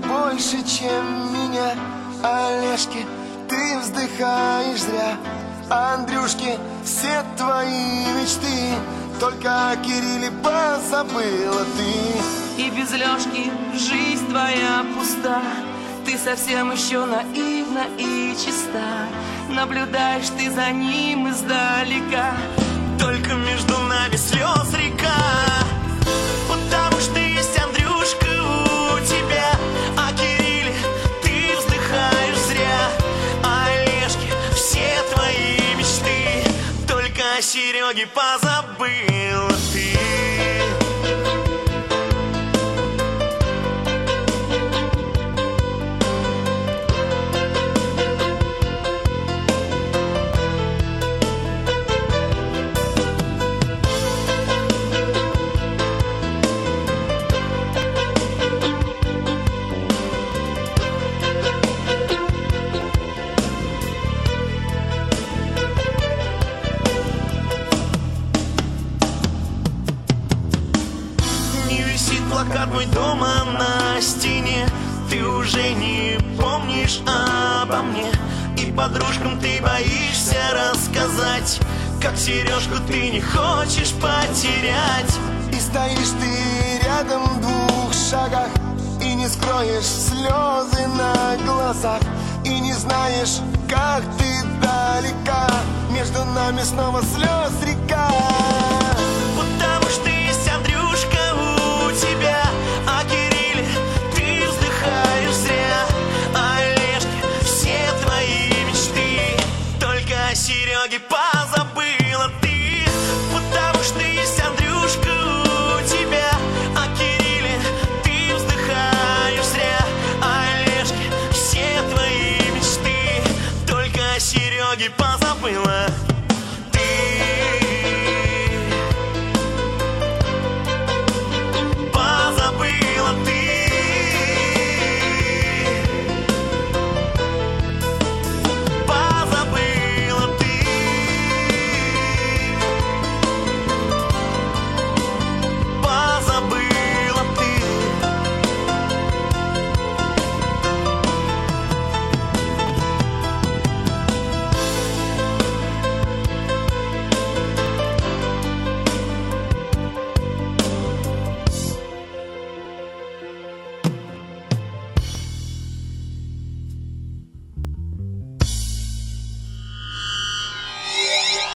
больше, чем меня. Олежки, ты вздыхаешь зря. Андрюшки, все твои мечты только о Кирилле позабыла ты. И без Лёшки жизнь твоя пуста. Ты совсем еще наивна и чиста. Наблюдаешь ты за ним издалека. Только между нами слез река. Потому что есть Андрюшка у тебя. О Кирилле ты вздыхаешь зря. А Олежке все твои мечты только о Сереге позабыла ты. Плакат мой дома на стене. Ты уже не помнишь обо мне. И подружкам ты боишься рассказать, как Сережку ты не хочешь потерять. И стоишь ты рядом в 2 шагах, и не скроешь слезы на глазах. И не знаешь, как ты далека. Между нами снова слез река.